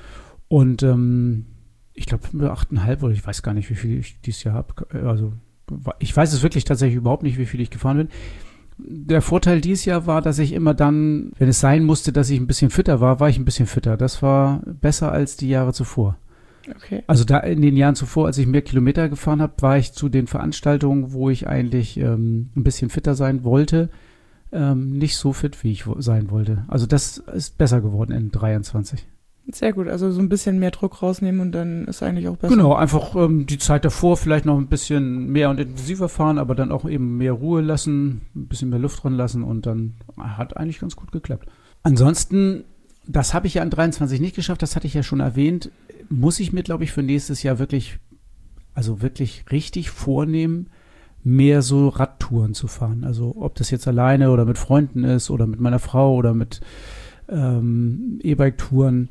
Und ähm, ich glaube acht Komma fünf oder ich weiß gar nicht, wie viel ich dieses Jahr habe. Also ich weiß es wirklich tatsächlich überhaupt nicht, wie viel ich gefahren bin. Der Vorteil dieses Jahr war, dass ich immer dann, wenn es sein musste, dass ich ein bisschen fitter war, war ich ein bisschen fitter. Das war besser als die Jahre zuvor. Okay. Also da in den Jahren zuvor, als ich mehr Kilometer gefahren habe, war ich zu den Veranstaltungen, wo ich eigentlich ähm, ein bisschen fitter sein wollte, ähm, nicht so fit, wie ich sein wollte. Also das ist besser geworden in dreiundzwanzig. Sehr gut, also so ein bisschen mehr Druck rausnehmen und dann ist eigentlich auch besser. Genau, einfach ähm, die Zeit davor vielleicht noch ein bisschen mehr und intensiver fahren, aber dann auch eben mehr Ruhe lassen, ein bisschen mehr Luft dran lassen und dann hat eigentlich ganz gut geklappt. Ansonsten, das habe ich ja in dreiundzwanzig nicht geschafft, das hatte ich ja schon erwähnt, muss ich mir, glaube ich, für nächstes Jahr wirklich, also wirklich richtig vornehmen, mehr so Radtouren zu fahren. Also ob das jetzt alleine oder mit Freunden ist oder mit meiner Frau oder mit ähm, E-Bike-Touren.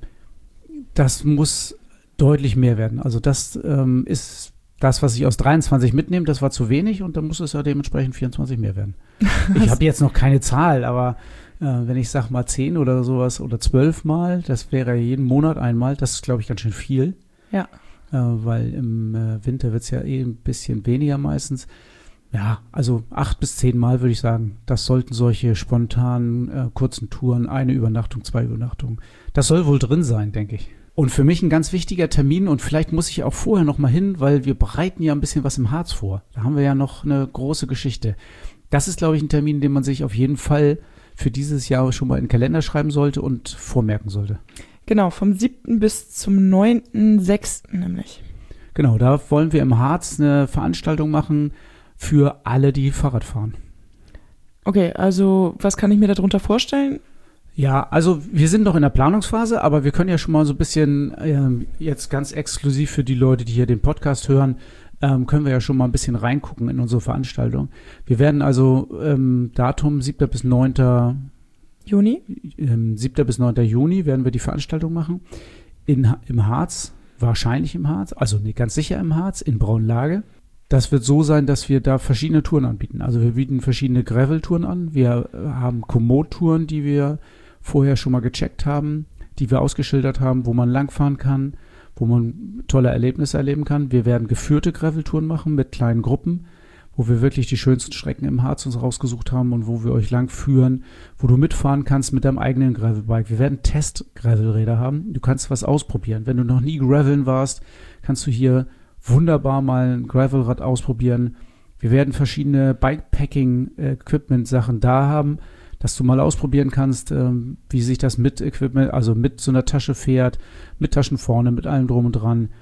Das muss deutlich mehr werden. Also das ähm, ist das, was ich aus dreiundzwanzig mitnehme. Das war zu wenig und dann muss es ja dementsprechend vierundzwanzig mehr werden. Ich habe jetzt noch keine Zahl, aber äh, wenn ich sage mal zehn oder sowas oder zwölf Mal, das wäre jeden Monat einmal. Das ist, glaube ich, ganz schön viel. Ja. Äh, weil im äh, Winter wird es ja eh ein bisschen weniger meistens. Ja, also acht bis zehn Mal würde ich sagen, das sollten solche spontanen, äh, kurzen Touren, eine Übernachtung, zwei Übernachtungen, das soll wohl drin sein, denke ich. Und für mich ein ganz wichtiger Termin und vielleicht muss ich auch vorher noch mal hin, weil wir bereiten ja ein bisschen was im Harz vor. Da haben wir ja noch eine große Geschichte. Das ist, glaube ich, ein Termin, den man sich auf jeden Fall für dieses Jahr schon mal in den Kalender schreiben sollte und vormerken sollte. Genau, vom siebten bis zum neunten sechsten nämlich. Genau, da wollen wir im Harz eine Veranstaltung machen für alle, die Fahrrad fahren. Okay, also was kann ich mir darunter vorstellen? Ja, also wir sind noch in der Planungsphase, aber wir können ja schon mal so ein bisschen ähm, jetzt ganz exklusiv für die Leute, die hier den Podcast hören, ähm, können wir ja schon mal ein bisschen reingucken in unsere Veranstaltung. Wir werden also ähm, Datum siebter bis neunter Juni? Ähm, siebter bis neunter Juni werden wir die Veranstaltung machen. In, im Harz, wahrscheinlich im Harz, also nee, ganz sicher im Harz, in Braunlage. Das wird so sein, dass wir da verschiedene Touren anbieten. Also wir bieten verschiedene Gravel-Touren an. Wir haben Komoot-Touren, die wir vorher schon mal gecheckt haben, die wir ausgeschildert haben, wo man langfahren kann, wo man tolle Erlebnisse erleben kann. Wir werden geführte Gravel-Touren machen mit kleinen Gruppen, wo wir wirklich die schönsten Strecken im Harz uns rausgesucht haben und wo wir euch lang führen, wo du mitfahren kannst mit deinem eigenen Gravelbike. Wir werden Test-Gravelräder haben. Du kannst was ausprobieren. Wenn du noch nie graveln warst, kannst du hier wunderbar mal ein Gravelrad ausprobieren. Wir werden verschiedene Bikepacking-Equipment-Sachen da haben, dass du mal ausprobieren kannst, ähm, wie sich das mit Equipment, also mit so einer Tasche fährt, mit Taschen vorne, mit allem drum und dran.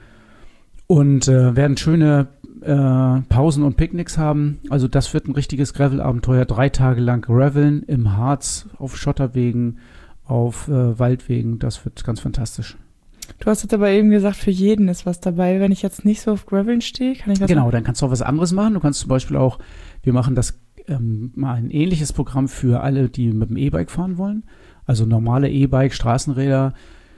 Und äh, werden schöne äh, Pausen und Picknicks haben. Also das wird ein richtiges Gravel-Abenteuer. Drei Tage lang Graveln im Harz, auf Schotterwegen, auf äh, Waldwegen. Das wird ganz fantastisch. Du hast jetzt aber eben gesagt, für jeden ist was dabei. Wenn ich jetzt nicht so auf Graveln stehe, kann ich was Genau, machen? Dann kannst du auch was anderes machen. Du kannst zum Beispiel auch, wir machen das ähm, mal ein ähnliches Programm für alle, die mit dem E-Bike fahren wollen. Also normale E-Bike, Straßenräder.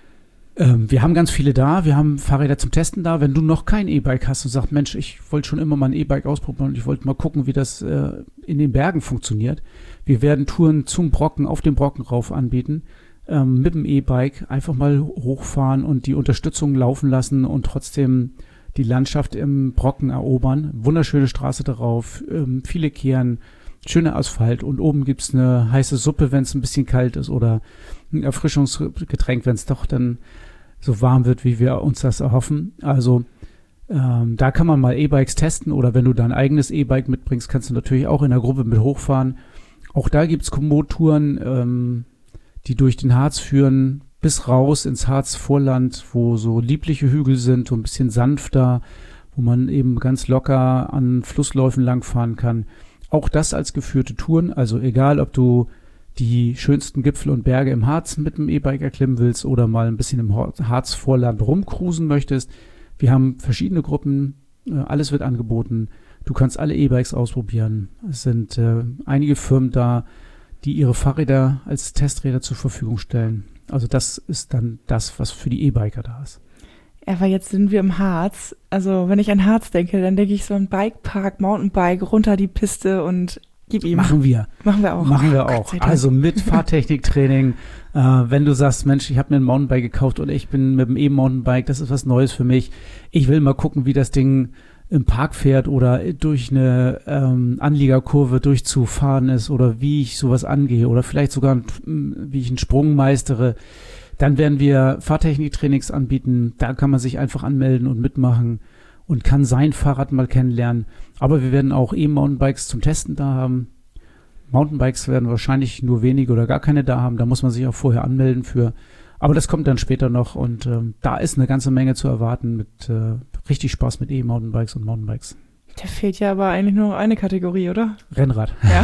Ähm, wir haben ganz viele da. Wir haben Fahrräder zum Testen da. Wenn du noch kein E-Bike hast und sagst, Mensch, ich wollte schon immer mal ein E-Bike ausprobieren und ich wollte mal gucken, wie das äh, in den Bergen funktioniert. Wir werden Touren zum Brocken, auf dem Brocken rauf anbieten. Ähm, mit dem E-Bike einfach mal hochfahren und die Unterstützung laufen lassen und trotzdem die Landschaft im Brocken erobern. Wunderschöne Straße darauf, ähm, viele Kehren, schöner Asphalt und oben gibt's eine heiße Suppe, wenn es ein bisschen kalt ist oder ein Erfrischungsgetränk, wenn es doch dann so warm wird, wie wir uns das erhoffen. Also ähm, da kann man mal E-Bikes testen oder wenn du dein eigenes E-Bike mitbringst, kannst du natürlich auch in der Gruppe mit hochfahren. Auch da gibt's Komoot-Touren, ähm, die durch den Harz führen, bis raus ins Harzvorland, wo so liebliche Hügel sind, so ein bisschen sanfter, wo man eben ganz locker an Flussläufen langfahren kann. Auch das als geführte Touren, also egal, ob du die schönsten Gipfel und Berge im Harz mit dem E-Bike erklimmen willst oder mal ein bisschen im Harzvorland rumcruisen möchtest. Wir haben verschiedene Gruppen, alles wird angeboten. Du kannst alle E-Bikes ausprobieren. Es sind äh, einige Firmen da, die ihre Fahrräder als Testräder zur Verfügung stellen. Also das ist dann das, was für die E-Biker da ist. Ja, aber jetzt sind wir im Harz. Also wenn ich an Harz denke, dann denke ich so an Bikepark, Mountainbike, runter die Piste und gib ihm. Machen wir. Machen wir auch. Machen wir Oh, auch. Also mit Fahrtechniktraining. äh, wenn du sagst, Mensch, ich habe mir ein Mountainbike gekauft oder ich bin mit dem E-Mountainbike, das ist was Neues für mich. Ich will mal gucken, wie das Ding im Park fährt oder durch eine ähm, Anliegerkurve durchzufahren ist oder wie ich sowas angehe oder vielleicht sogar wie ich einen Sprung meistere, dann werden wir Fahrtechniktrainings anbieten. Da kann man sich einfach anmelden und mitmachen und kann sein Fahrrad mal kennenlernen. Aber wir werden auch E-Mountainbikes zum Testen da haben. Mountainbikes werden wahrscheinlich nur wenige oder gar keine da haben. Da muss man sich auch vorher anmelden für. Aber das kommt dann später noch und ähm, da ist eine ganze Menge zu erwarten mit äh, richtig Spaß mit E-Mountainbikes und Mountainbikes. Da fehlt ja aber eigentlich nur eine Kategorie, oder? Rennrad. Ja,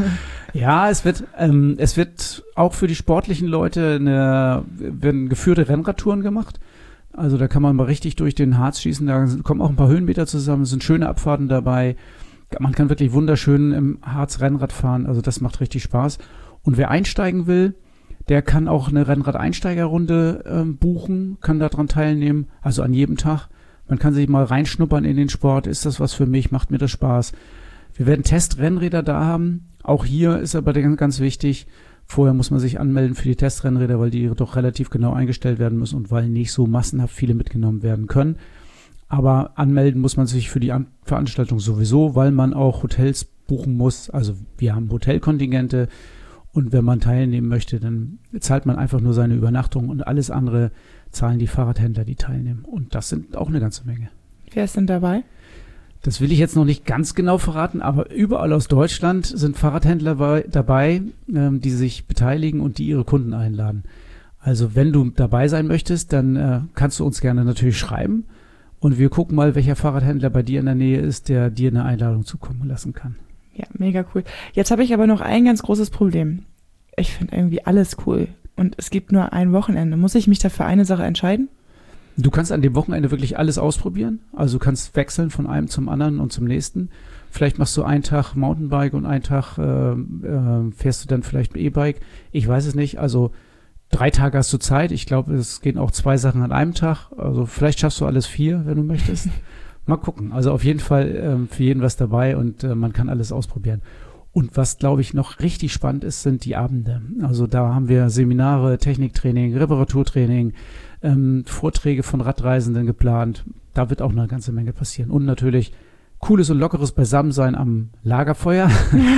ja, es wird ähm, es wird auch für die sportlichen Leute eine, werden geführte Rennradtouren gemacht. Also da kann man mal richtig durch den Harz schießen. Da kommen auch ein paar Höhenmeter zusammen. Es sind schöne Abfahrten dabei. Man kann wirklich wunderschön im Harz Rennrad fahren. Also das macht richtig Spaß. Und wer einsteigen will, der kann auch eine Rennrad-Einsteigerrunde ähm, buchen, kann daran teilnehmen, also an jedem Tag. Man kann sich mal reinschnuppern in den Sport. Ist das was für mich? Macht mir das Spaß? Wir werden Testrennräder da haben. Auch hier ist aber ganz wichtig, vorher muss man sich anmelden für die Testrennräder, weil die doch relativ genau eingestellt werden müssen und weil nicht so massenhaft viele mitgenommen werden können. Aber anmelden muss man sich für die An- Veranstaltung sowieso, weil man auch Hotels buchen muss. Also wir haben Hotelkontingente. Und wenn man teilnehmen möchte, dann zahlt man einfach nur seine Übernachtung und alles andere zahlen die Fahrradhändler, die teilnehmen. Und das sind auch eine ganze Menge. wer ist denn dabei? Das will ich jetzt noch nicht ganz genau verraten, aber überall aus Deutschland sind Fahrradhändler bei, dabei, ähm, die sich beteiligen und die ihre Kunden einladen. Also wenn du dabei sein möchtest, dann äh, kannst du uns gerne natürlich schreiben und wir gucken mal, welcher Fahrradhändler bei dir in der Nähe ist, der dir eine Einladung zukommen lassen kann. Ja, mega cool. Jetzt habe ich aber noch ein ganz großes Problem. Ich finde irgendwie alles cool und es gibt nur ein Wochenende. Muss ich mich dafür eine Sache entscheiden? Du kannst an dem Wochenende wirklich alles ausprobieren. Also du kannst wechseln von einem zum anderen und zum nächsten. Vielleicht machst du einen Tag Mountainbike und einen Tag äh, äh, fährst du dann vielleicht ein E-Bike. Ich weiß es nicht. Also drei Tage hast du Zeit. Ich glaube, es gehen auch zwei Sachen an einem Tag. Also vielleicht schaffst du alles vier, wenn du möchtest. Mal gucken. Also auf jeden Fall äh, für jeden was dabei und äh, man kann alles ausprobieren. Und was, glaube ich, noch richtig spannend ist, sind die Abende. Also da haben wir Seminare, Techniktraining, Reparaturtraining, ähm, Vorträge von Radreisenden geplant. Da wird auch eine ganze Menge passieren. Und natürlich cooles und lockeres Beisammensein am Lagerfeuer,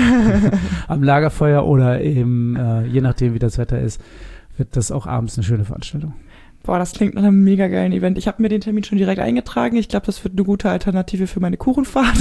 am Lagerfeuer oder eben, äh, je nachdem wie das Wetter ist, wird das auch abends eine schöne Veranstaltung. Boah, das klingt nach einem mega geilen Event. Ich habe mir den Termin schon direkt eingetragen. Ich glaube, das wird eine gute Alternative für meine Kuchenfahrt.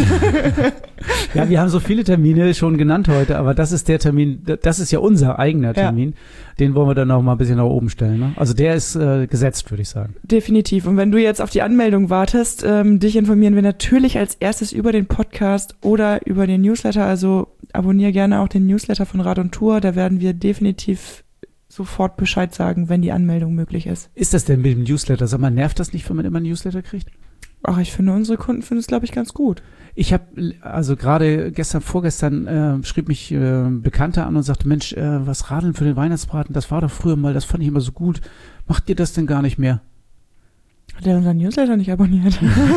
Ja, wir haben so viele Termine schon genannt heute, aber das ist der Termin, das ist ja unser eigener Termin. Ja. Den wollen wir dann noch mal ein bisschen nach oben stellen. Ne? Also der ist äh, gesetzt, würde ich sagen. Definitiv. Und wenn du jetzt auf die Anmeldung wartest, ähm, dich informieren wir natürlich als erstes über den Podcast oder über den Newsletter. Also abonniere gerne auch den Newsletter von Rad und Tour. Da werden wir definitiv sofort Bescheid sagen, wenn die Anmeldung möglich ist. Ist das denn mit dem Newsletter? Sag mal, nervt das nicht, wenn man immer einen Newsletter kriegt? Ach, ich finde, unsere Kunden finden es, glaube ich, ganz gut. Ich habe, also gerade gestern, vorgestern äh, schrieb mich äh, Bekannter an und sagte, Mensch, äh, was Radeln für den Weihnachtsbraten, das war doch früher mal, das fand ich immer so gut. Macht ihr das denn gar nicht mehr? Hat der unseren Newsletter nicht abonniert?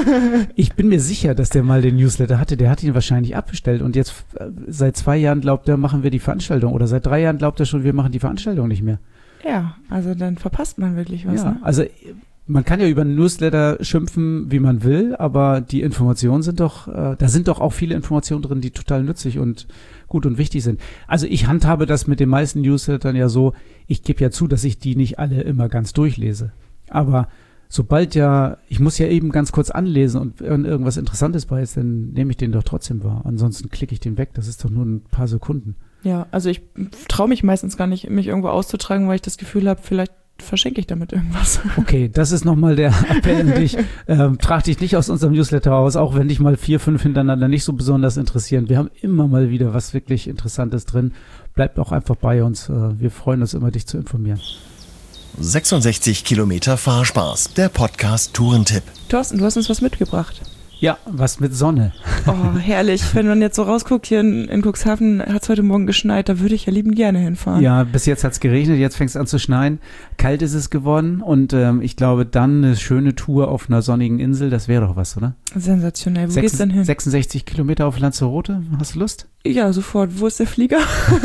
Ich bin mir sicher, dass der mal den Newsletter hatte. Der hat ihn wahrscheinlich abbestellt. Und jetzt äh, seit zwei Jahren glaubt er, machen wir die Veranstaltung. Oder seit drei Jahren glaubt er schon, wir machen die Veranstaltung nicht mehr. Ja, also dann verpasst man wirklich was. Ja, ne? Also man kann ja über einen Newsletter schimpfen, wie man will, aber die Informationen sind doch, äh, da sind doch auch viele Informationen drin, die total nützlich und gut und wichtig sind. Also ich handhabe das mit den meisten Newslettern ja so, ich gebe ja zu, dass ich die nicht alle immer ganz durchlese. Aber sobald ja, ich muss ja eben ganz kurz anlesen und wenn irgendwas Interessantes bei ist, dann nehme ich den doch trotzdem wahr. Ansonsten klicke ich den weg, das ist doch nur ein paar Sekunden. Ja, also ich traue mich meistens gar nicht, mich irgendwo auszutragen, weil ich das Gefühl habe, vielleicht verschenke ich damit irgendwas. Okay, das ist nochmal der Appell an dich. Ähm, trag dich nicht aus unserem Newsletter aus, auch wenn dich mal vier, fünf hintereinander nicht so besonders interessieren. Wir haben immer mal wieder was wirklich Interessantes drin. Bleibt auch einfach bei uns. Äh, wir freuen uns immer, dich zu informieren. sechsundsechzig Kilometer Fahrspaß, der Podcast Tourentipp. Thorsten, du hast uns was mitgebracht. Ja, was mit Sonne. Oh, herrlich. Wenn man jetzt so rausguckt, hier in, in Cuxhaven hat es heute Morgen geschneit, da würde ich ja liebend gerne hinfahren. Ja, bis jetzt hat es geregnet, jetzt fängt es an zu schneien. Kalt ist es geworden und ähm, ich glaube, dann eine schöne Tour auf einer sonnigen Insel, das wäre doch was, oder? Sensationell. Wo Sechs, geht's denn hin? sechsundsechzig Kilometer auf Lanzarote, hast du Lust? Ja, sofort. Wo ist der Flieger?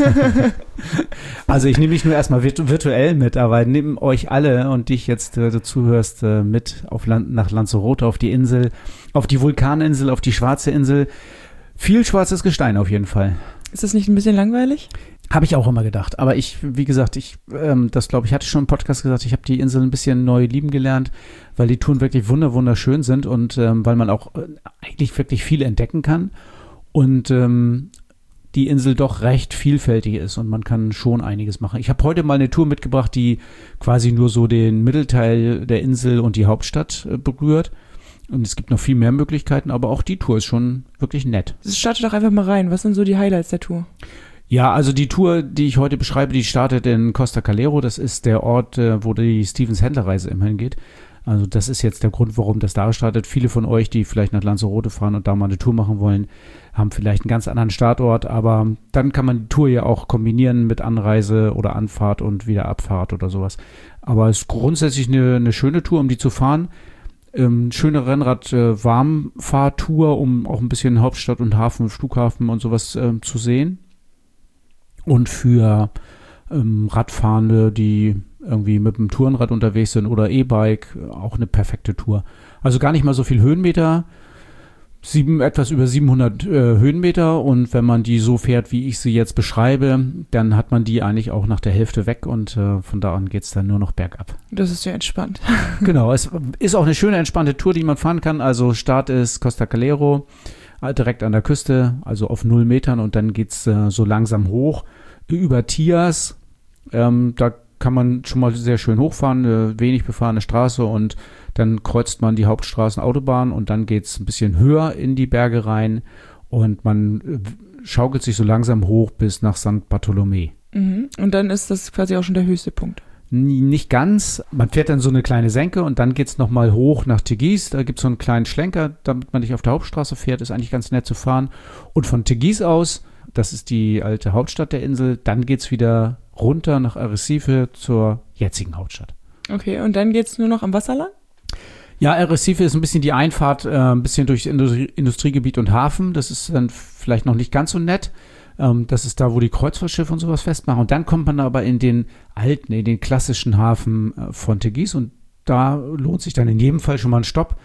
Also ich nehme dich nur erstmal virtu- virtuell mit, aber nehme euch alle und dich jetzt, äh, du zuhörst, äh, mit auf Land- nach Lanzarote, auf die Insel, auf die Vulkaninsel, auf die Schwarze Insel. Viel schwarzes Gestein auf jeden Fall. Ist das nicht ein bisschen langweilig? Habe ich auch immer gedacht. Aber ich, wie gesagt, ich, ähm, das glaube ich, hatte ich schon im Podcast gesagt, ich habe die Insel ein bisschen neu lieben gelernt, weil die Touren wirklich wunder, wunderschön sind und ähm, weil man auch äh, eigentlich wirklich viel entdecken kann und ähm, die Insel doch recht vielfältig ist und man kann schon einiges machen. Ich habe heute mal eine Tour mitgebracht, die quasi nur so den Mittelteil der Insel und die Hauptstadt äh, berührt. Und es gibt noch viel mehr Möglichkeiten, aber auch die Tour ist schon wirklich nett. Starte doch einfach mal rein. Was sind so die Highlights der Tour? Ja, also die Tour, die ich heute beschreibe, die startet in Costa Calero. Das ist der Ort, wo die Stevens-Händler-Reise immerhin geht. Also das ist jetzt der Grund, warum das da startet. Viele von euch, die vielleicht nach Lanzarote fahren und da mal eine Tour machen wollen, haben vielleicht einen ganz anderen Startort. Aber dann kann man die Tour ja auch kombinieren mit Anreise oder Anfahrt und wieder Abfahrt oder sowas. Aber es ist grundsätzlich eine, eine schöne Tour, um die zu fahren. Ähm, schöne Rennrad-Warmfahrtour, um auch ein bisschen Hauptstadt und Hafen, Flughafen und sowas ähm, zu sehen. Und für ähm, Radfahrende, die irgendwie mit dem Tourenrad unterwegs sind oder E-Bike, auch eine perfekte Tour. Also gar nicht mal so viel Höhenmeter, sieben, etwas über siebenhundert äh, Höhenmeter und wenn man die so fährt, wie ich sie jetzt beschreibe, dann hat man die eigentlich auch nach der Hälfte weg und äh, von da an geht es dann nur noch bergab. Das ist ja entspannt. Genau, es ist auch eine schöne, entspannte Tour, die man fahren kann. Also Start ist Costa Calero, direkt an der Küste, also auf null Metern und dann geht es äh, so langsam hoch über Tias. Ähm, da kann man schon mal sehr schön hochfahren, eine wenig befahrene Straße und dann kreuzt man die Hauptstraßenautobahn und dann geht es ein bisschen höher in die Berge rein und man äh, schaukelt sich so langsam hoch bis nach Sankt Bartolomé. Mhm. Und dann ist das quasi auch schon der höchste Punkt. Nicht ganz. Man fährt dann so eine kleine Senke und dann geht es nochmal hoch nach Teguise. Da gibt es so einen kleinen Schlenker, damit man nicht auf der Hauptstraße fährt. Ist eigentlich ganz nett zu fahren. Und von Teguise aus, das ist die alte Hauptstadt der Insel, dann geht es wieder runter nach Arrecife zur jetzigen Hauptstadt. Okay, und dann geht es nur noch am Wasser lang? Ja, Arrecife ist ein bisschen die Einfahrt, äh, ein bisschen durchs Industrie- Industriegebiet und Hafen. Das ist dann vielleicht noch nicht ganz so nett. Das ist da, wo die Kreuzfahrtschiffe und sowas festmachen. Und dann kommt man aber in den alten, in den klassischen Hafen von Teguise. Und da lohnt sich dann in jedem Fall schon mal ein Stopp,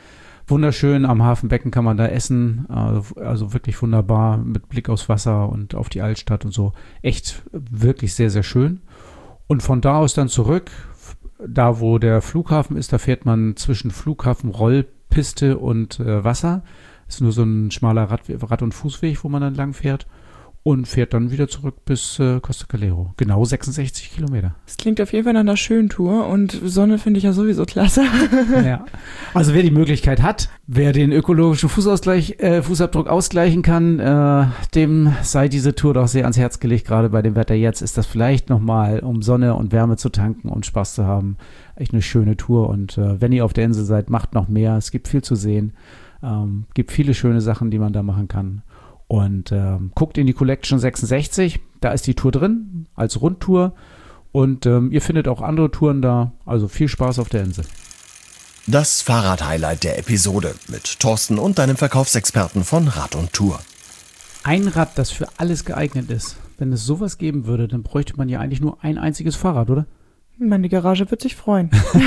Wunderschön, am Hafenbecken kann man da essen, also, also wirklich wunderbar mit Blick aufs Wasser und auf die Altstadt und so. Echt wirklich sehr, sehr schön. Und von da aus dann zurück, da wo der Flughafen ist, da fährt man zwischen Flughafen, Rollpiste und äh, Wasser. Ist nur so ein schmaler Rad, Rad- und Fußweg, wo man dann lang fährt. Und fährt dann wieder zurück bis äh, Costa Calero. Genau sechsundsechzig Kilometer. Das klingt auf jeden Fall nach einer schönen Tour und Sonne finde ich ja sowieso klasse. Ja. Also wer die Möglichkeit hat, wer den ökologischen Fußausgleich, äh, Fußabdruck ausgleichen kann, äh, dem sei diese Tour doch sehr ans Herz gelegt. Gerade bei dem Wetter jetzt ist das vielleicht nochmal, um Sonne und Wärme zu tanken und Spaß zu haben, echt eine schöne Tour. Und äh, wenn ihr auf der Insel seid, macht noch mehr. Es gibt viel zu sehen. Ähm, gibt viele schöne Sachen, die man da machen kann. Und ähm, guckt in die Collection sechsundsechzig, da ist die Tour drin, als Rundtour. Und ähm, ihr findet auch andere Touren da, also viel Spaß auf der Insel. Das Fahrrad-Highlight der Episode mit Thorsten und deinem Verkaufsexperten von Rad und Tour. Ein Rad, das für alles geeignet ist. Wenn es sowas geben würde, dann bräuchte man ja eigentlich nur ein einziges Fahrrad, oder? Meine Garage wird sich freuen.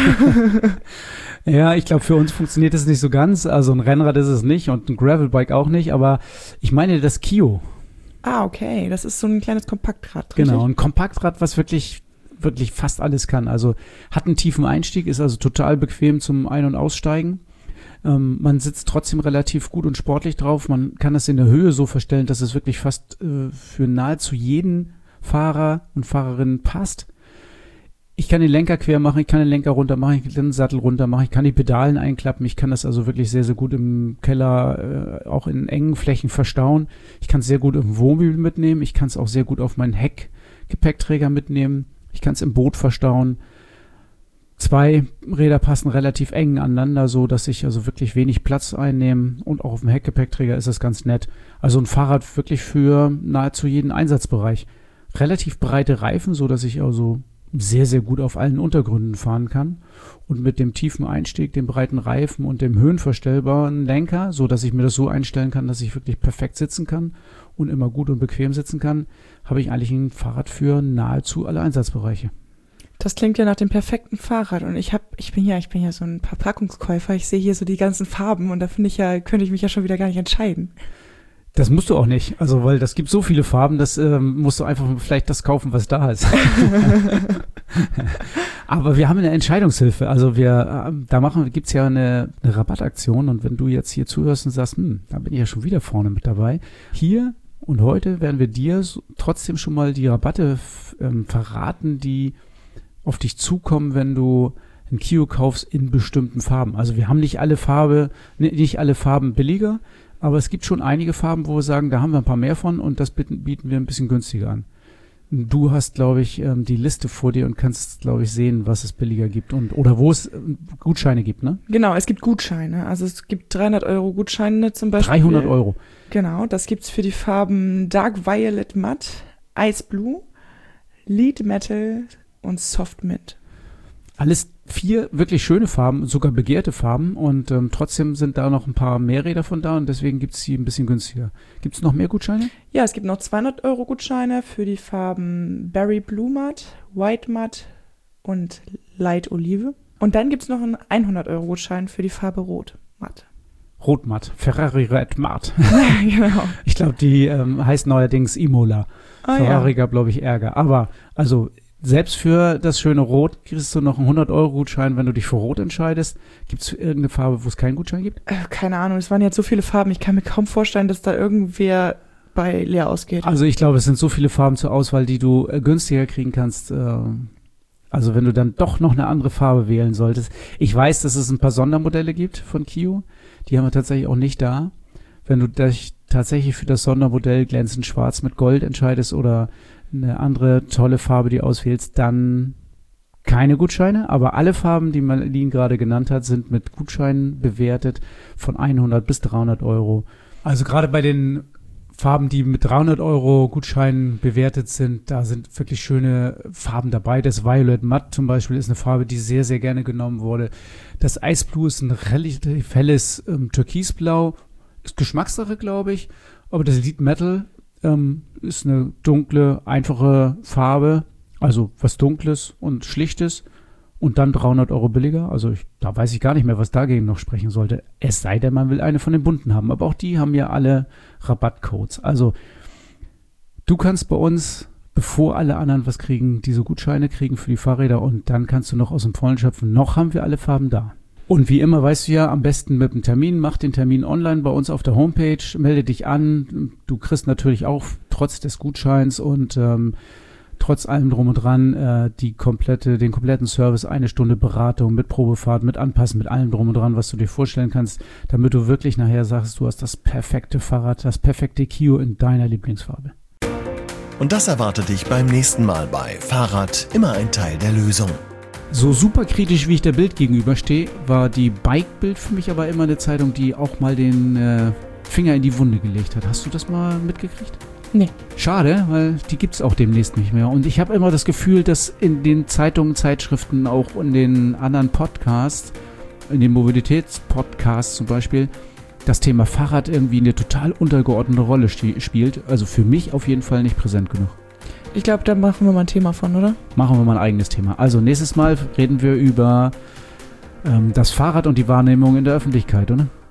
Ja, ich glaube, für uns funktioniert das nicht so ganz. Also ein Rennrad ist es nicht und ein Gravelbike auch nicht. Aber ich meine das Kio. Ah, okay. Das ist so ein kleines Kompaktrad. Genau, richtig? ein Kompaktrad, was wirklich, wirklich fast alles kann. Also hat einen tiefen Einstieg, ist also total bequem zum Ein- und Aussteigen. Ähm, man sitzt trotzdem relativ gut und sportlich drauf. Man kann es in der Höhe so verstellen, dass es wirklich fast äh, für nahezu jeden Fahrer und Fahrerin passt. Ich kann den Lenker quer machen, ich kann den Lenker runter machen, ich kann den Sattel runter machen, ich kann die Pedalen einklappen, ich kann das also wirklich sehr, sehr gut im Keller, äh, auch in engen Flächen verstauen. Ich kann es sehr gut im Wohnmobil mitnehmen, ich kann es auch sehr gut auf meinen Heckgepäckträger mitnehmen, ich kann es im Boot verstauen. Zwei Räder passen relativ eng aneinander, so dass ich also wirklich wenig Platz einnehme und auch auf dem Heckgepäckträger ist das ganz nett. Also ein Fahrrad wirklich für nahezu jeden Einsatzbereich. Relativ breite Reifen, so dass ich also sehr, sehr gut auf allen Untergründen fahren kann und mit dem tiefen Einstieg, dem breiten Reifen und dem höhenverstellbaren Lenker, so dass ich mir das so einstellen kann, dass ich wirklich perfekt sitzen kann und immer gut und bequem sitzen kann, habe ich eigentlich ein Fahrrad für nahezu alle Einsatzbereiche. Das klingt ja nach dem perfekten Fahrrad und ich habe, ich bin ja, ich bin ja so ein Verpackungskäufer. Ich sehe hier so die ganzen Farben und da finde ich ja, könnte ich mich ja schon wieder gar nicht entscheiden. Das musst du auch nicht, also weil das gibt so viele Farben, das ähm, musst du einfach vielleicht das kaufen, was da ist. Aber wir haben eine Entscheidungshilfe, also wir, äh, da machen, gibt's ja eine, eine Rabattaktion und wenn du jetzt hier zuhörst und sagst, hm, da bin ich ja schon wieder vorne mit dabei, hier und heute werden wir dir so, trotzdem schon mal die Rabatte f- ähm, verraten, die auf dich zukommen, wenn du ein Kio kaufst in bestimmten Farben. Also wir haben nicht alle Farbe, nicht alle Farben billiger, aber es gibt schon einige Farben, wo wir sagen, da haben wir ein paar mehr von und das bieten, bieten wir ein bisschen günstiger an. Du hast, glaube ich, die Liste vor dir und kannst, glaube ich, sehen, was es billiger gibt und oder wo es Gutscheine gibt, ne? Genau, es gibt Gutscheine. Also es gibt dreihundert Euro Gutscheine zum Beispiel. dreihundert Euro. Genau, das gibt's für die Farben Dark Violet Matte, Ice Blue, Lead Metal und Soft Mint. Alles vier wirklich schöne Farben, sogar begehrte Farben und ähm, trotzdem sind da noch ein paar mehr Räder von da und deswegen gibt es sie ein bisschen günstiger. Gibt es noch mehr Gutscheine? Ja, es gibt noch zweihundert Euro Gutscheine für die Farben Berry Blue Matte, White Matte und Light Olive. Und dann gibt es noch einen hundert Euro Gutschein für die Farbe Rot Matt. Rot Matt, Ferrari Red Matt. Genau. Ich glaube, die ähm, heißt neuerdings Imola. Ah, Ferrari ja. gab, glaube ich, Ärger. Aber also selbst für das schöne Rot kriegst du noch einen hundert Euro Gutschein, wenn du dich für Rot entscheidest. Gibt es irgendeine Farbe, wo es keinen Gutschein gibt? Äh, keine Ahnung, es waren jetzt so viele Farben. Ich kann mir kaum vorstellen, dass da irgendwer bei leer ausgeht. Also ich glaube, es sind so viele Farben zur Auswahl, die du äh, günstiger kriegen kannst. Äh, also wenn du dann doch noch eine andere Farbe wählen solltest. Ich weiß, dass es ein paar Sondermodelle gibt von Kio. Die haben wir tatsächlich auch nicht da. Wenn du dich tatsächlich für das Sondermodell glänzend schwarz mit Gold entscheidest oder eine andere tolle Farbe, die auswählst, dann keine Gutscheine, aber alle Farben, die Marlene gerade genannt hat, sind mit Gutscheinen bewertet von hundert bis dreihundert Euro. Also gerade bei den Farben, die mit dreihundert Euro Gutscheinen bewertet sind, da sind wirklich schöne Farben dabei. Das Violet Matte zum Beispiel ist eine Farbe, die sehr, sehr gerne genommen wurde. Das Ice Blue ist ein relativ helles ähm, Türkisblau, ist Geschmackssache, glaube ich, aber das Lead Metal ähm, ist eine dunkle, einfache Farbe, also was Dunkles und Schlichtes, und dann dreihundert Euro billiger. Also ich, da weiß ich gar nicht mehr, was dagegen noch sprechen sollte. Es sei denn, man will eine von den bunten haben. Aber auch die haben ja alle Rabattcodes. Also du kannst bei uns, bevor alle anderen was kriegen, diese Gutscheine kriegen für die Fahrräder und dann kannst du noch aus dem Vollen schöpfen. Noch haben wir alle Farben da. Und wie immer weißt du ja, am besten mit einem Termin, mach den Termin online bei uns auf der Homepage, melde dich an. Du kriegst natürlich auch trotz des Gutscheins und ähm, trotz allem drum und dran äh, die komplette, den kompletten Service, eine Stunde Beratung mit Probefahrt, mit Anpassen, mit allem drum und dran, was du dir vorstellen kannst, damit du wirklich nachher sagst, du hast das perfekte Fahrrad, das perfekte Kio in deiner Lieblingsfarbe. Und das erwartet dich beim nächsten Mal bei Fahrrad, immer ein Teil der Lösung. So super kritisch, wie ich der Bild gegenüberstehe, war die Bike-Bild für mich aber immer eine Zeitung, die auch mal den äh, Finger in die Wunde gelegt hat. Hast du das mal mitgekriegt? Nee. Schade, weil die gibt es auch demnächst nicht mehr. Und ich habe immer das Gefühl, dass in den Zeitungen, Zeitschriften, auch in den anderen Podcasts, in den Mobilitätspodcasts zum Beispiel, das Thema Fahrrad irgendwie eine total untergeordnete Rolle sti- spielt. Also für mich auf jeden Fall nicht präsent genug. Ich glaube, da machen wir mal ein Thema von, oder? Machen wir mal ein eigenes Thema. Also nächstes Mal reden wir über ähm, das Fahrrad und die Wahrnehmung in der Öffentlichkeit, oder?